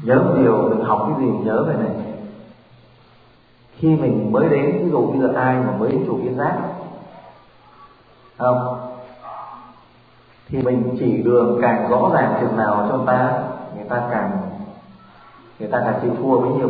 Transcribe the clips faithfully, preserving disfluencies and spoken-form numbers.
Nhớ một điều, mình học cái gì nhớ về này. Khi mình mới đến, ví dụ bây giờ ai mà mới đến chùa Viên Giác không, thì mình chỉ đường càng rõ ràng chừng nào cho người ta, người ta càng người ta càng chịu thua bấy nhiêu.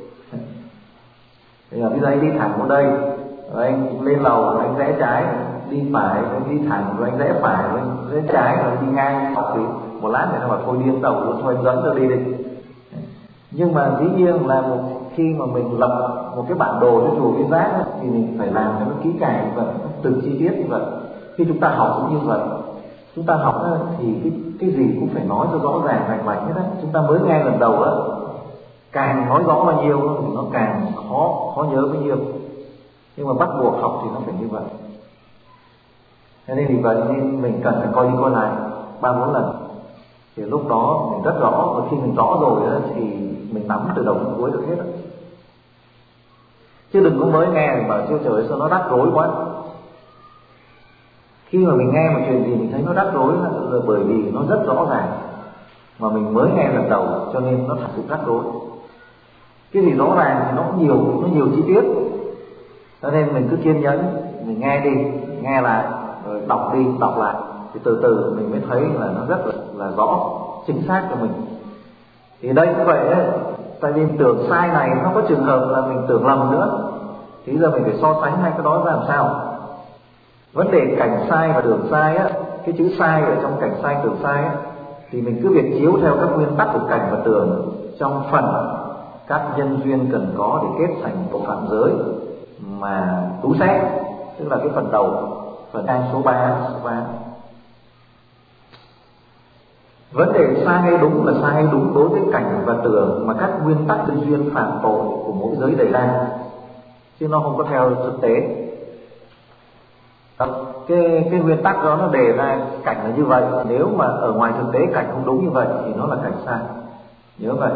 Bây giờ bây giờ anh đi thẳng vào đây, rồi anh lên lầu, rồi anh rẽ trái, đi phải, rồi anh đi thẳng, rồi anh rẽ phải, rồi anh rẽ trái, rồi anh đi ngang. Thì một lát người ta bảo thôi điên đầu, thôi anh dẫn tôi đi đi. Nhưng mà dĩ nhiên là một khi mà mình lập một cái bản đồ cho chùa Viên Giác thì mình phải làm cho nó kỹ càng như vậy, từng chi tiết như vậy. Khi chúng ta học cũng như vậy, chúng ta học thì cái cái gì cũng phải nói cho rõ ràng rành mạch hết á. Chúng ta mới nghe lần đầu á, càng nói rõ bao nhiêu thì nó càng khó khó nhớ bấy nhiêu. Nhưng mà bắt buộc học thì nó phải như vậy. Cho nên vì vậy nên mình cần phải coi đi coi lại ba bốn lần, thì lúc đó mình rất rõ. Và khi mình rõ rồi đó, thì mình nắm từ đầu đến cuối được hết đó. Chứ đừng có mới nghe mà bảo chưa trời sao nó rắc rối quá. Khi mà mình nghe một chuyện gì mình thấy nó rắc rối là bởi vì nó rất rõ ràng, mà mình mới nghe lần đầu cho nên nó thật sự rắc rối. Cái gì rõ ràng thì nó cũng nhiều, nó nhiều chi tiết. Cho nên mình cứ kiên nhẫn, mình nghe đi, nghe lại, rồi đọc đi, đọc lại, thì từ từ mình mới thấy là nó rất là, là rõ, chính xác cho mình. Thì đây cũng vậy ấy, tại vì tưởng sai này nó có trường hợp là mình tưởng lầm nữa, thì giờ mình phải so sánh hai cái đó ra làm sao. Vấn đề cảnh sai và tưởng sai á, cái chữ sai ở trong cảnh sai tưởng sai á, thì mình cứ việc chiếu theo các nguyên tắc của cảnh và tưởng trong phần các nhân duyên cần có để kết thành bộ phạm giới mà tú xét, tức là cái phần đầu, phần A số ba, số ba. Vấn đề sai hay đúng là sai hay đúng đối với cảnh và tưởng mà các nguyên tắc nhân duyên phạm tội của mỗi giới đề ra, chứ nó không có theo thực tế. Cái, cái nguyên tắc đó nó đề ra cảnh là như vậy, nếu mà ở ngoài thực tế cảnh không đúng như vậy thì nó là cảnh sai. Nhớ vậy.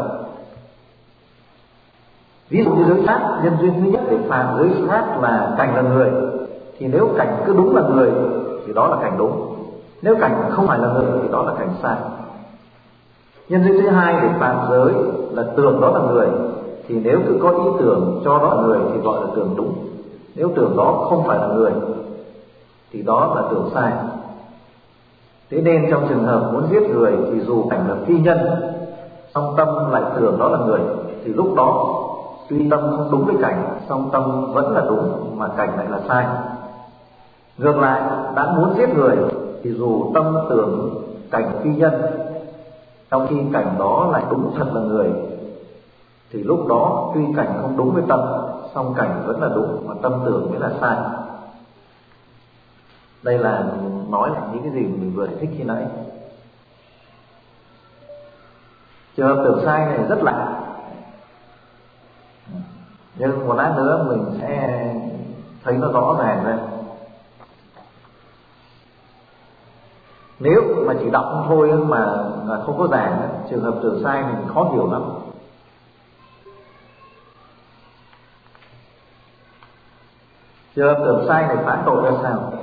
Ví dụ như giới sát, nhân duyên thứ nhất để phạm giới sát là cảnh là người, thì nếu cảnh cứ đúng là người thì đó là cảnh đúng, nếu cảnh không phải là người thì đó là cảnh sai. Nhân duyên thứ hai để phạm giới là tưởng đó là người, thì nếu cứ có ý tưởng cho đó là người thì gọi là tưởng đúng, nếu tưởng đó không phải là người thì đó là tưởng sai. Thế nên trong trường hợp muốn giết người thì dù cảnh là phi nhân, song tâm lại tưởng đó là người, thì lúc đó tuy tâm không đúng với cảnh, song tâm vẫn là đúng mà cảnh lại là sai. Ngược lại, đã muốn giết người thì dù tâm tưởng cảnh phi nhân, trong khi cảnh đó lại đúng thật là người, thì lúc đó tuy cảnh không đúng với tâm, song cảnh vẫn là đúng mà tâm tưởng mới là sai. Đây là nói lại những cái gì mình vừa giải thích khi nãy. Trường hợp tưởng sai này rất lạ, nhưng một lát nữa mình sẽ thấy nó rõ ràng ra. Nếu mà chỉ đọc không thôi mà không có giảng, trường hợp tưởng sai này khó hiểu lắm. Trường hợp tưởng sai này phán tội ra sao?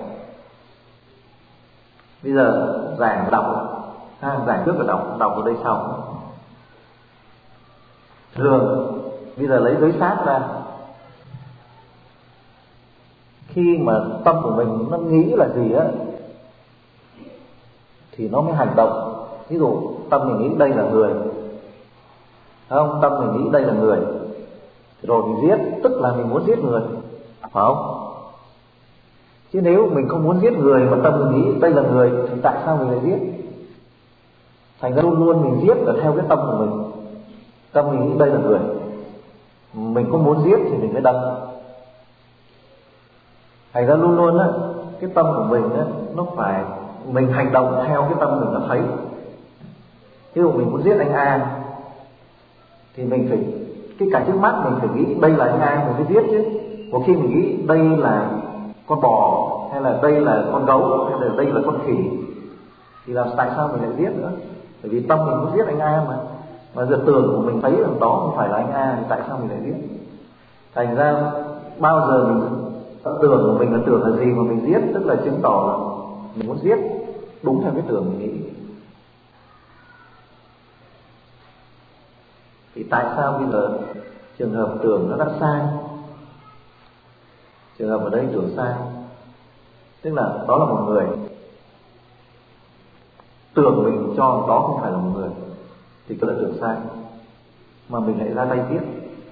Bây giờ giảng đọc, ha, giảng trước là đọc, đọc ở đây sau. Thường bây giờ lấy giới sát ra, khi mà tâm của mình nó nghĩ là gì á thì nó mới hành động. Ví dụ tâm mình nghĩ đây là người, không? Tâm mình nghĩ đây là người, rồi mình giết, tức là mình muốn giết người, phải không? Chứ nếu mình không muốn giết người mà tâm mình nghĩ đây là người thì tại sao mình lại giết? Thành ra luôn luôn mình giết là theo cái tâm của mình. Tâm mình nghĩ đây là người, mình không muốn giết thì mình mới đâm. Thành ra luôn luôn á, cái tâm của mình á, nó phải mình hành động theo cái tâm mình nó thấy. Ví dụ mình muốn giết anh A thì mình phải, cái cảnh trước mắt mình phải nghĩ đây là anh A mình mới giết chứ. Một khi mình nghĩ đây là con bò, hay là đây là con gấu, hay là đây là con khỉ, thì làm tại sao mình lại giết nữa? Bởi vì tâm mình muốn giết anh A mà, mà giờ tưởng của mình thấy rằng đó không phải là anh A thì tại sao mình lại giết? Thành ra bao giờ mình tưởng của mình là tưởng là gì mà mình giết, tức là chứng tỏ là mình muốn giết đúng theo cái tưởng mình nghĩ. Thì tại sao bây giờ trường hợp tưởng nó đã sai? Trường hợp ở đây tưởng sai, tức là đó là một người, tưởng mình cho đó không phải là một người, thì cứ là tưởng sai, mà mình lại ra tay tiếp,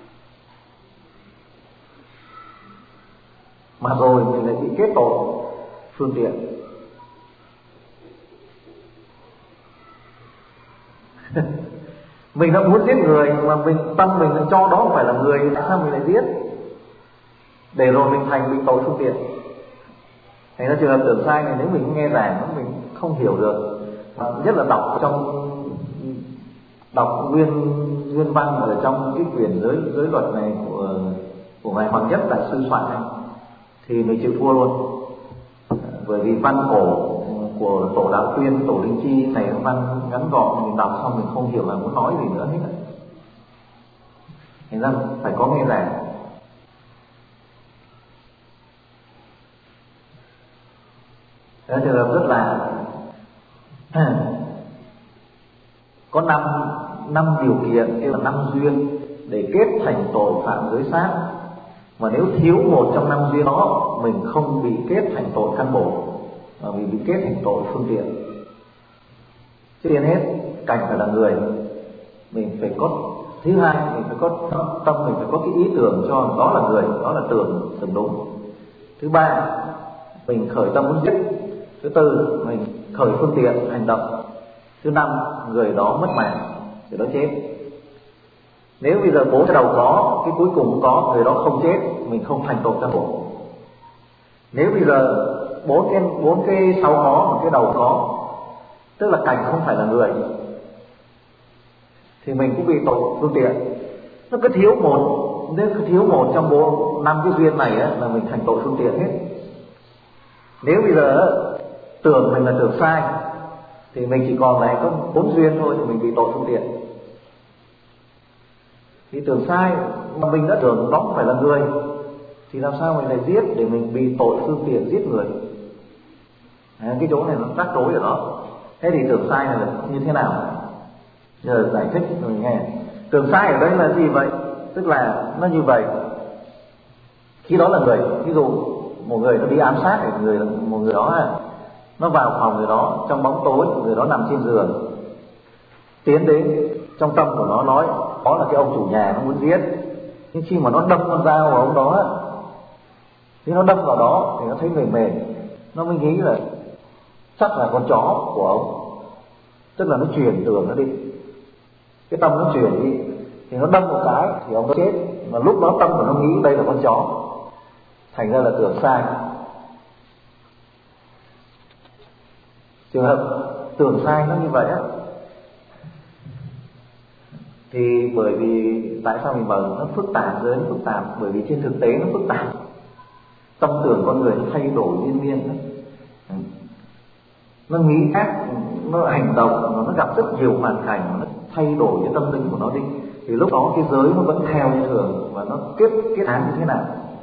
mà rồi mình lại bị kết tội phương tiện. Mình đã muốn giết người mà mình tâm mình lại cho đó không phải là người, tại sao mình lại giết? Để rồi mình thành bị tội phương tiện. Thành ra trường hợp tưởng sai này nếu mình nghe giảng mình không hiểu được, nhất là đọc trong đọc nguyên nguyên văn ở trong cái quyển giới giới luật này của của ngài Hoàng Nhất đại sư soạn này, thì mình chịu thua luôn. Bởi vì văn cổ của tổ Đạo Tuyên, tổ Linh Chi này văn ngắn gọn, mình đọc xong mình không hiểu là muốn nói gì nữa hết. Thành ra phải có nghe giảng. Đó trường hợp rất là có năm năm điều kiện, kêu là năm duyên để kết thành tội phạm giới sát. Mà nếu thiếu một trong năm duyên đó, mình không bị kết thành tội căn bổ, mà mình bị kết thành tội phương tiện. Trước tiên hết, cảnh phải là người, mình phải có. Thứ hai, mình phải có tâm, mình phải có cái ý tưởng cho đó là người, đó là tưởng tưởng đúng. Thứ ba, mình khởi tâm muốn giết. Thứ tư, mình khởi phương tiện hành động. Thứ năm, người đó mất mạng, người đó chết. Nếu bây giờ bốn cái đầu có, cái cuối cùng có, người đó không chết, mình không thành tội căn bổ. Nếu bây giờ bốn cái bốn cái sau có, một cái đầu có, tức là cảnh không phải là người, thì mình cũng bị tội phương tiện. Nó cứ thiếu một, nếu cứ thiếu một trong bốn năm cái duyên này á, là mình thành tội phương tiện hết. Nếu bây giờ tưởng mình là tưởng sai, thì mình chỉ còn lại có bốn duyên thôi, thì mình bị tội phương tiện. Thì tưởng sai mà mình đã tưởng đó không phải là người, thì làm sao mình lại giết để mình bị tội phương tiện giết người? À, cái chỗ này nó rắc rối ở đó. Thế thì tưởng sai này là như thế nào? Giờ giải thích rồi nghe. Tưởng sai ở đây là gì vậy? Tức là nó như vậy. Khi đó là người, ví dụ một người nó đi ám sát thì người một người đó nó vào phòng người đó trong bóng tối, người đó nằm trên giường, tiến đến, trong tâm của nó nói đó là cái ông chủ nhà nó muốn giết. Nhưng khi mà nó đâm con dao vào ông đó, thì nó đâm vào đó thì nó thấy mềm mềm, nó mới nghĩ là chắc là con chó của ông. Tức là nó chuyển tưởng nó đi, cái tâm nó chuyển đi, thì nó đâm một cái thì ông nó chết. Mà lúc đó tâm của nó nghĩ đây là con chó, thành ra là tưởng sai. Trường hợp tưởng sai nó như vậy á, thì bởi vì tại sao mình bảo nó phức tạp, giới nó phức tạp, bởi vì trên thực tế nó phức tạp. Tâm tưởng con người nó thay đổi liên miên đấy. Nó nghĩ ác, nó hành động, nó gặp rất nhiều hoàn cảnh, nó thay đổi cái tâm linh của nó đi. Thì lúc đó cái giới nó vẫn theo như thường, và nó kết kết án như thế nào.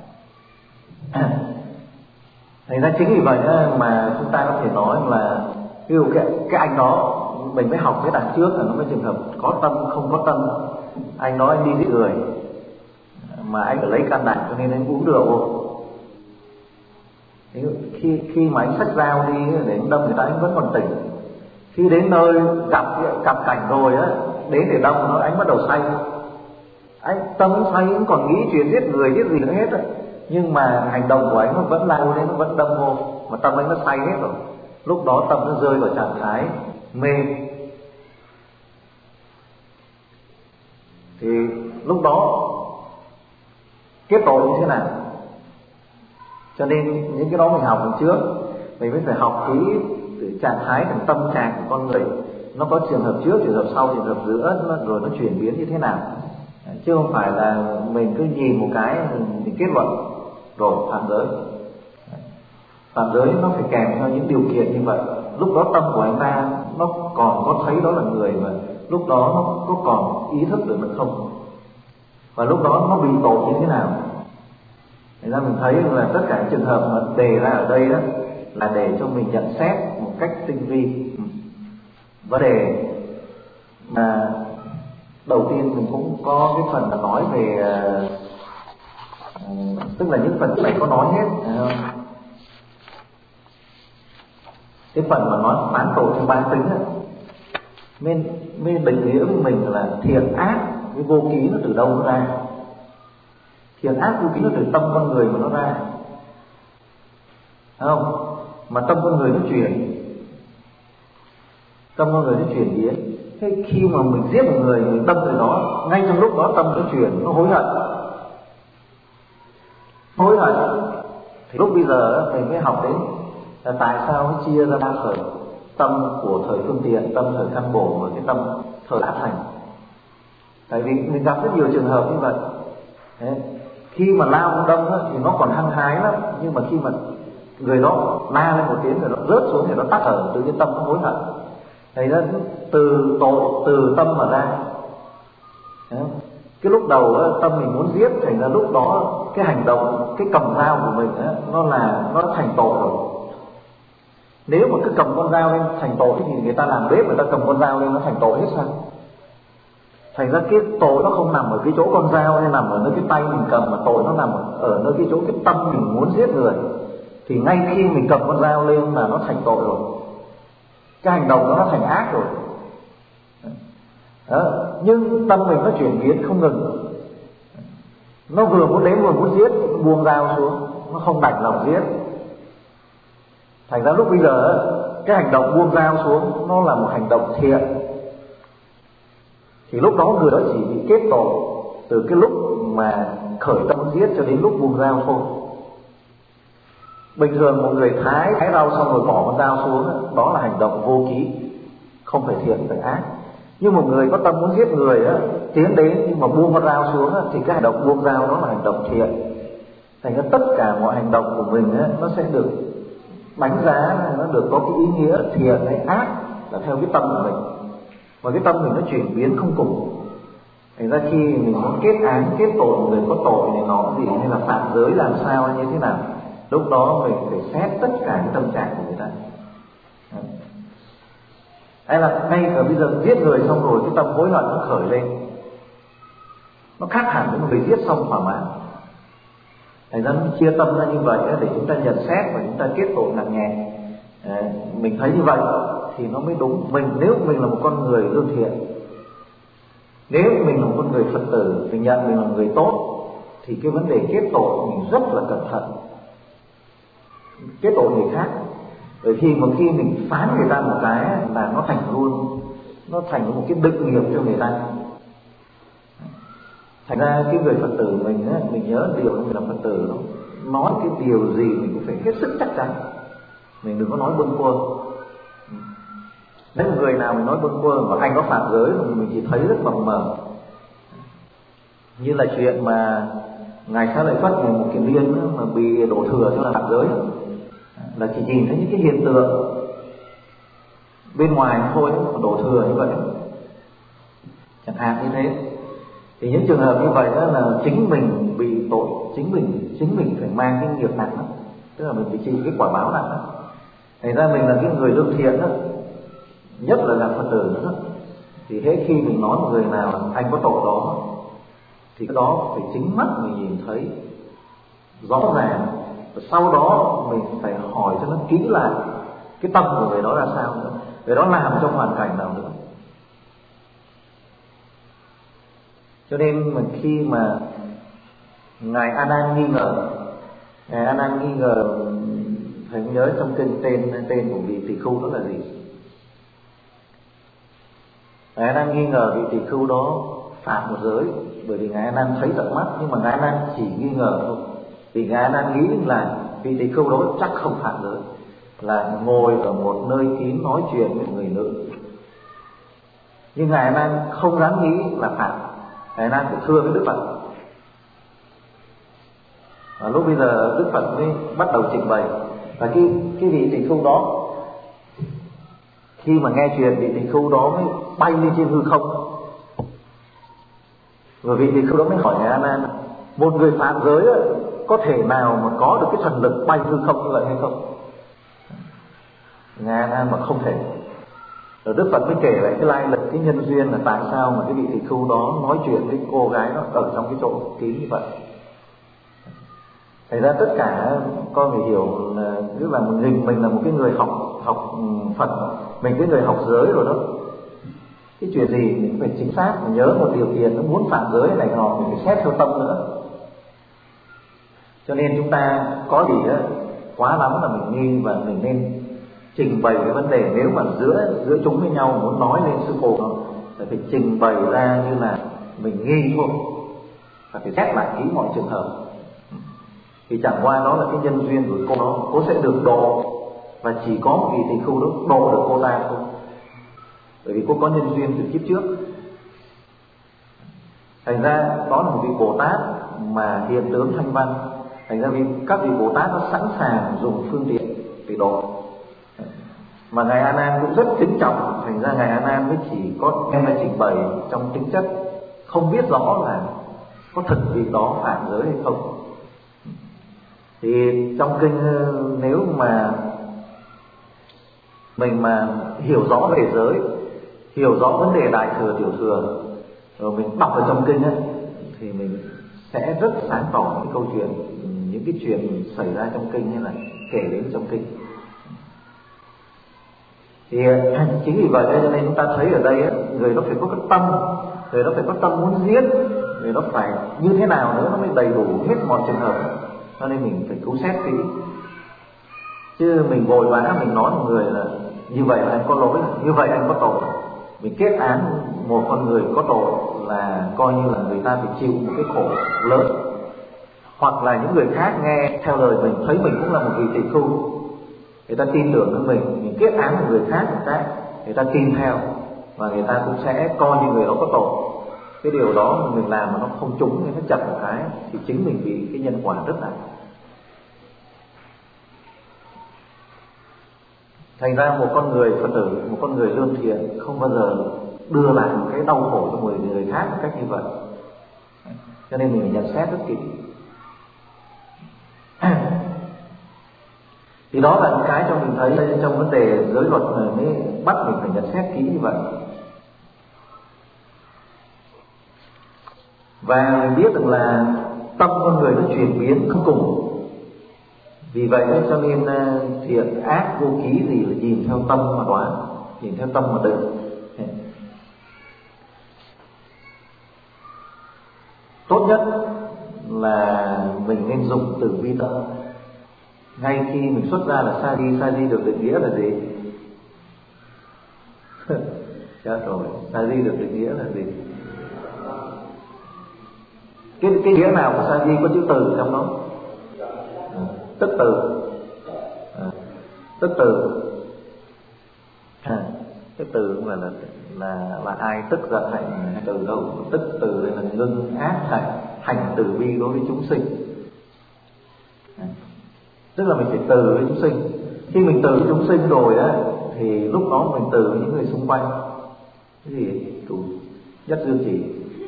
Thành ra chính vì vậy mà chúng ta có thể nói là ví dụ cái, cái anh đó mình mới học cái đằng trước là nó mới trường hợp có tâm không có tâm. Anh nói anh đi giết người mà anh phải lấy can đảm cho nên anh uống rượu. Khi khi mà anh xách dao đi để đâm người ta anh vẫn còn tỉnh. Khi đến nơi gặp gặp cảnh rồi á, đến để đâm nó anh bắt đầu say. Anh tâm say anh còn nghĩ chuyện giết người giết gì nữa hết á. Nhưng mà hành động của anh nó vẫn lao đến, nó vẫn đâm vô, mà tâm anh nó say hết rồi. Lúc đó tâm nó rơi vào trạng thái mê. Thì lúc đó kết tội như thế nào? Cho nên những cái đó mình học từ trước, mình mới phải học kỹ từ trạng thái, từ tâm trạng của con người. Nó có trường hợp trước, trường hợp sau, trường hợp giữa, nó, rồi nó chuyển biến như thế nào. Chứ không phải là mình cứ nhìn một cái mình kết luận rồi phạm giới. Phạm giới nó phải kèm theo những điều kiện như vậy. Lúc đó tâm của anh ta nó còn có thấy đó là người, mà lúc đó nó có còn ý thức được nó không, và lúc đó nó bị tội như thế nào. Thế ra mình thấy là tất cả trường hợp mà đề ra ở đây đó là để cho mình nhận xét một cách tinh vi vấn đề mà đầu tiên mình cũng có cái phần là nói về uh, tức là những phần này có nói hết, uh, cái phần mà nói bán tội theo ba tính ấy, nên mới định nghĩa với mình là thiện ác với vô ký nó từ đâu nó ra. Thiện ác vô ký nó từ tâm con người mà nó ra, phải không? Mà tâm con người nó chuyển, tâm con người nó chuyển biến. Thế khi mà mình giết một người, mình tâm từ đó, ngay trong lúc đó tâm nó chuyển, nó hối hận, hối hận. Thì lúc bây giờ mình mới học đến là tại sao nó chia ra ba thời: tâm của thời phương tiện, tâm thời căn bổ và cái tâm thời đã thành. Tại vì mình gặp rất nhiều trường hợp như vậy. Đấy. Khi mà lao đâm thì nó còn hăng hái lắm, nhưng mà khi mà người đó la lên một tiếng rồi nó rớt xuống thì nó tắt thở, tự nhiên tâm nó hối hận. Thành ra từ tội, từ tâm mà ra. Đấy. Cái lúc đầu tâm mình muốn giết, thành ra lúc đó cái hành động, cái cầm dao của mình đó, nó là nó thành tội rồi. Nếu mà cứ cầm con dao lên thành tội thì người ta làm bếp, người ta cầm con dao lên nó thành tội hết sao? Thành ra cái tội nó không nằm ở cái chỗ con dao hay nằm ở nơi cái tay mình cầm, mà tội nó nằm ở nơi cái chỗ cái tâm mình muốn giết người. Thì ngay khi mình cầm con dao lên là nó thành tội rồi, cái hành động đó nó thành ác rồi. Đó. Nhưng tâm mình nó chuyển biến không ngừng, nó vừa muốn đến vừa muốn giết, nó buông dao xuống, nó không đành lòng giết. Thành ra lúc bây giờ cái hành động buông dao xuống nó là một hành động thiện. Thì lúc đó người đó chỉ bị kết tội từ cái lúc mà khởi tâm giết cho đến lúc buông dao thôi. Bình thường một người thái thái rau xong rồi bỏ con dao xuống, đó là hành động vô ký, không phải thiện phải ác. Nhưng một người có tâm muốn giết người á, tiến đến nhưng mà buông con dao xuống á, thì cái hành động buông dao đó là hành động thiện. Thành ra tất cả mọi hành động của mình á, nó sẽ được đánh giá, nó được có cái ý nghĩa thiện hay ác là theo cái tâm của mình. Và cái tâm mình nó chuyển biến không cùng. Thành ra khi mình muốn kết án, kết tội người có tội này nọ gì, hay là phạm giới làm sao hay như thế nào, lúc đó mình phải xét tất cả cái tâm trạng của người ta. Hay là ngay ở bây giờ giết người xong rồi cái tâm hối hận nó khởi lên, nó khác hẳn với một người giết xong thỏa mãn. Thành ra chia tâm ra như vậy để chúng ta nhận xét và chúng ta kết tội nặng nhẹ. À, mình thấy như vậy thì nó mới đúng. Mình nếu mình là một con người lương thiện, nếu mình là một con người Phật tử, mình nhận mình là người tốt, thì cái vấn đề kết tội mình rất là cẩn thận. Kết tội người khác, bởi khi mà khi mình phán người ta một cái là nó thành luôn, nó thành một cái định nghiệp cho người ta. Thành ra cái người Phật tử mình á, mình nhớ điều mình là Phật tử đó, nói cái điều gì mình cũng phải hết sức chắc chắn, mình đừng có nói bâng quơ. Nếu người nào mình nói bâng quơ mà anh có phạm giới thì mình chỉ thấy rất mờ mờ. Như là chuyện mà ngài Xá Lợi Phất một kiền liên mà bị đổ thừa cho là phạm giới, là chỉ nhìn thấy những cái hiện tượng bên ngoài thôi, đổ thừa như vậy chẳng hạn như thế. Thì những trường hợp như vậy đó là chính mình bị tội, chính mình chính mình phải mang cái nghiệp nặng đó, tức là mình phải chịu cái quả báo nặng đó. Thành ra mình là cái người lương thiện đó, nhất là làm Phật tử đó, thì thế khi mình nói một người nào anh có tội đó, thì cái đó phải chính mắt mình nhìn thấy rõ ràng, và sau đó mình phải hỏi cho nó kỹ lại cái tâm của người đó ra sao nữa, người đó làm trong hoàn cảnh nào nữa. Cho nên mình khi mà ngài A Nan nghi ngờ, ngài A Nan nghi ngờ, thầy nhớ trong kinh tên tên của vị tỳ khưu đó là gì? Ngài A Nan nghi ngờ vị tỳ khưu đó phạm một giới, bởi vì ngài A Nan thấy tận mắt, nhưng mà ngài A Nan chỉ nghi ngờ thôi. Vì ngài A Nan nghĩ là vị tỳ khưu đó chắc không phạm giới, là ngồi ở một nơi kín nói chuyện với người nữ. Nhưng ngài A Nan không dám nghĩ là phạm. Ngài A Nan phải thưa với Đức Phật. Và lúc bây giờ Đức Phật mới bắt đầu trình bày. Và cái cái vị tỳ khưu đó, khi mà nghe chuyện, vị tỳ khưu đó mới bay lên trên hư không. Và vị tỳ khưu đó mới hỏi ngài A Nan, một người phạm giới ấy, có thể nào mà có được cái thần lực bay hư không như vậy hay không? Ngài A Nan mà không thể. Rồi Đức Phật mới kể lại cái lai lịch, cái nhân duyên là tại sao mà cái vị tỳ khưu đó nói chuyện với cô gái nó ở trong cái chỗ kín như vậy. Thành ra tất cả con phải hiểu là tức là mình mình là một cái người học học Phật, mình cái người học giới rồi đó. Cái chuyện gì mình phải chính xác, mình nhớ một điều kiện, nó muốn phạm giới này nọ mình phải xét theo tâm nữa. Cho nên chúng ta có gì đó quá lắm là mình nghi, và mình nên trình bày cái vấn đề. Nếu mà giữa giữa chúng với nhau muốn nói lên sư phụ nó là phải trình bày ra như là mình nghi thôi, và phải xét lại kỹ mọi trường hợp. Thì chẳng qua đó là cái nhân duyên của cô đó, cô sẽ được độ, và chỉ có một vị tỳ khưu đó độ được cô ta thôi, bởi vì cô có nhân duyên từ kiếp trước. Thành ra đó là một vị Bồ Tát mà hiện tướng thanh văn. Thành ra vì các vị Bồ Tát nó sẵn sàng dùng phương tiện để độ. Mà ngài A Nan cũng rất kính trọng, thành ra ngài A Nan mới chỉ có em là trình bày trong tính chất, không biết rõ là có thực vị đó phạm giới hay không. Thì trong kinh nếu mà mình mà hiểu rõ về giới, hiểu rõ vấn đề đại thừa tiểu thừa, rồi mình đọc ở trong kinh ấy, thì mình sẽ rất sáng tỏ những câu chuyện, những cái chuyện xảy ra trong kinh hay là kể đến trong kinh. Thì chính vì vậy cho nên chúng ta thấy ở đây ấy, người nó phải có cái tâm, người nó phải có tâm muốn giết, người nó phải như thế nào nữa nó mới đầy đủ hết mọi trường hợp. Cho nên mình phải cứu xét kỹ, chứ mình vội vã mình nói một người là như vậy là anh có lỗi, như vậy anh có tội, mình kết án một con người có tội là coi như là người ta phải chịu một cái khổ lớn. Hoặc là những người khác nghe theo lời mình, thấy mình cũng là một vị tỳ khưu, người ta tin tưởng với mình, mình kết án một người khác một cái, người ta tin theo, và người ta cũng sẽ coi như người đó có tội. Cái điều đó mình làm mà nó không trúng, nó chặt một cái thì chính mình bị cái nhân quả rất nặng. Thành ra một con người Phật tử, một con người lương thiện không bao giờ đưa lại một cái đau khổ cho người người khác một cách như vậy. Cho nên mình phải nhận xét rất kỹ. Thì đó là những cái cho mình thấy trong vấn đề giới luật này mới bắt mình phải nhận xét kỹ như vậy. Và mình biết được là tâm con người nó chuyển biến không cùng. Vì vậy cho nên thiện ác vô ký gì là nhìn theo tâm mà đoán, nhìn theo tâm mà định. Tốt nhất là mình nên dùng từ bi tâm. Ngay khi mình xuất ra là sa di, sa di được định nghĩa là gì? Chết rồi, sa di được định nghĩa là gì? Cái, cái nghĩa nào của sa di có chữ từ trong đó? À, tức từ. À, tức từ. À, cái từ cũng là là là, là ai tức giận hành từ đâu? Tức từ đây là ngưng ác hành, hành từ bi đối với chúng sinh. À, tức là mình phải từ với chúng sinh. Khi mình từ với chúng sinh rồi á, thì lúc đó mình từ với những người xung quanh. Cái gì? Chủ nhất dương chỉ.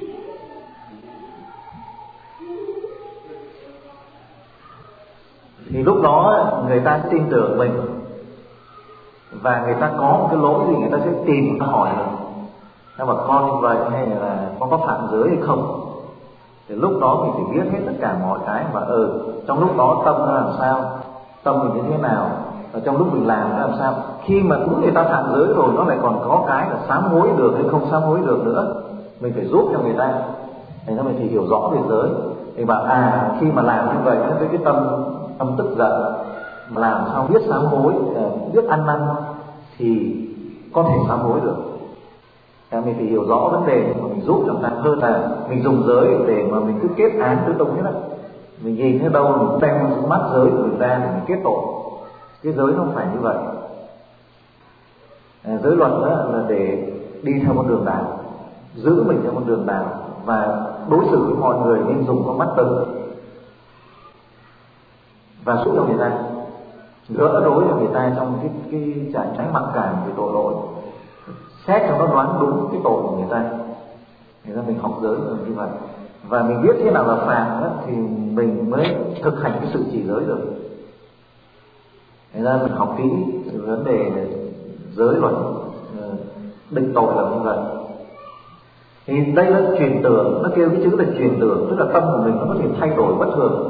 Thì lúc đó người ta tin tưởng mình, và người ta có một cái lỗi gì người ta sẽ tìm ta hỏi mình, nhưng mà con như vậy hay là con có phạm giới hay không. Thì lúc đó mình phải biết hết tất cả mọi cái, và ừ trong lúc đó tâm nó làm sao, tâm mình như thế nào, và trong lúc mình làm nó làm sao. Khi mà đúng người ta phạm giới rồi, nó lại còn có cái là sám hối được hay không sám hối được nữa, mình phải giúp cho người ta. Thì nó mình phải hiểu rõ về giới. Thì bảo à khi mà làm như vậy với cái tâm tâm tức giận, mà làm sao biết sám hối, biết ăn năn thì có thể sám hối được. Thì mình phải hiểu rõ vấn đề mà mình giúp cho người ta, hơn là mình dùng giới để mà mình cứ kết án tứ tung hết á. Mình nhìn thấy đâu mình đem mắt giới của người ta để mình kết tội. Cái giới nó không phải như vậy. À, giới luật đó là để đi theo con đường đạo, giữ mình theo con đường đạo, và đối xử với mọi người nên dùng con mắt từ, và giúp cho người ta, gỡ rối cho người ta trong cái cái trạng thái mặc cảm về tội lỗi, xét cho nó đoán đúng cái tội của người ta. Người ta mình học giới là như vậy, và mình biết thế nào là phạm đó, thì mình mới thực hành cái sự chỉ giới được. Thế ra mình học kỹ vấn đề giới luật, định tội là như vậy. Thì đây là truyền tưởng, nó kêu cái chữ là truyền tưởng, tức là tâm của mình nó có thể thay đổi bất thường.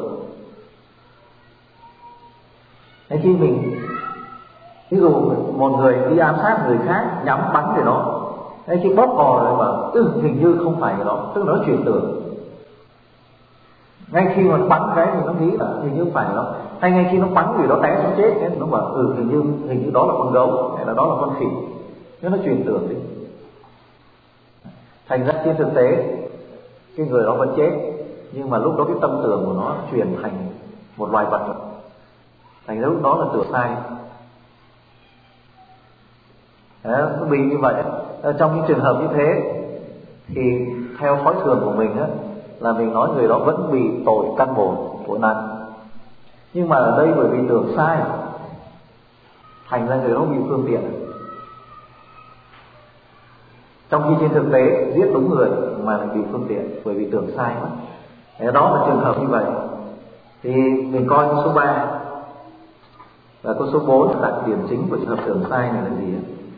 Thế khi mình ví dụ một người đi ám sát người khác, nhắm bắn về nó, thế khi bóp cò rồi mà ừ, hình như không phải nó, tức là nó truyền tưởng. Ngay khi mà nó bắn cái thì nó nghĩ là hình như không phải nó, hay ngay khi nó bắn vì nó té xuống chết, thế thì nó bảo ừ hình như hình như đó là con gấu hay là đó là con khỉ, thế nó truyền tưởng đi. Thành ra trên thực tế cái người đó vẫn chết, nhưng mà lúc đó cái tâm tưởng của nó truyền thành một loài vật, thành ra lúc đó là tưởng sai. Đó, vì như vậy trong những trường hợp như thế thì theo thói thường của mình á, là mình nói người đó vẫn bị tội căn bổn của nặng. Nhưng mà ở đây bởi vì tưởng sai, thành ra người đó bị phương tiện. Trong khi trên thực tế giết đúng người mà lại bị phương tiện bởi vì tưởng sai mất. Đó là trường hợp như vậy. Thì mình coi số ba và có số bốn là đặc điểm chính của trường hợp tưởng sai này là gì?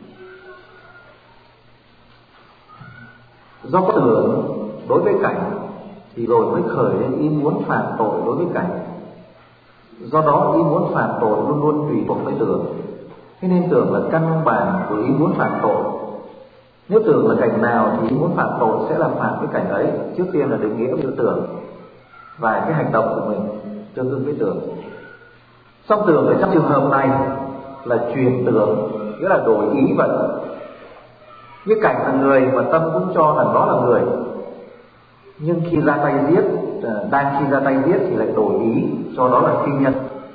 Do có tưởng đối với cảnh thì rồi mới khởi lên ý muốn phạm tội đối với cảnh. Do đó ý muốn phạm tội luôn luôn tùy thuộc với tưởng. Thế nên tưởng là căn bản của ý muốn phạm tội. Nếu tưởng là cảnh nào thì ý muốn phạm tội sẽ là phạm cái cảnh ấy. Trước tiên là định nghĩa với tưởng và cái hành động của mình tương ứng với tưởng. Song tưởng ở trong trường hợp này là truyền tưởng, nghĩa là đổi ý vậy. Như cảnh là người mà tâm cũng cho rằng đó là người, nhưng khi ra tay giết, đang khi ra tay giết thì lại đổi ý cho đó là phi nhân.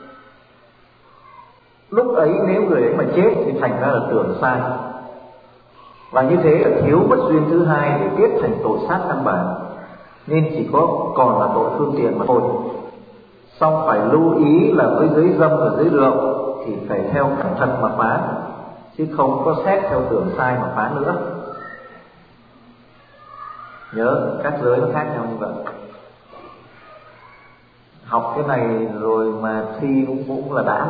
Lúc ấy nếu người ấy mà chết thì thành ra là tưởng sai. Và như thế là thiếu bất duyên thứ hai để kết thành tội sát căn bản, nên chỉ có còn là tội phương tiện mà thôi. Song phải lưu ý là với giới dâm và giới rượu thì phải theo cảnh thật mà phá, chứ không có xét theo tưởng sai mà phá nữa. Nhớ các giới nó khác nhau như vậy. Học cái này rồi mà thi cũng cũng là đã.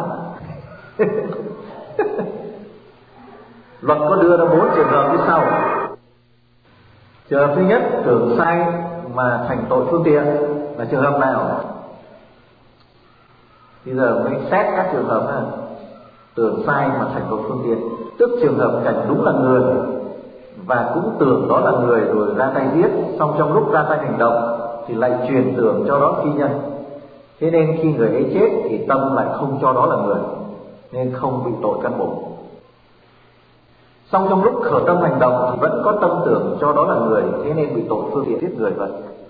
Luật có đưa ra bốn trường hợp như sau. Trường hợp thứ nhất, tưởng sai mà thành tội phương tiện là trường hợp nào? Bây giờ mới xét các trường hợp này. Tưởng sai mà thành tội phương tiện, tức trường hợp cảnh đúng là người và cũng tưởng đó là người rồi ra tay giết, xong trong lúc ra tay hành động thì lại truyền tưởng cho đó phi nhân. Thế nên khi người ấy chết thì tâm lại không cho đó là người, nên không bị tội căn bổn. Xong trong lúc khởi tâm hành động thì vẫn có tâm tưởng cho đó là người, thế nên bị tội phương tiện giết người vậy.